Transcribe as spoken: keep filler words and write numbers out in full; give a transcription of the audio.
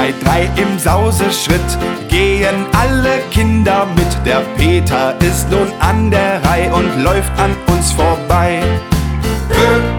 zwei, drei im Sauseschritt gehen alle Kinder mit. Der Peter ist nun an der Reihe und läuft an uns vorbei. Hö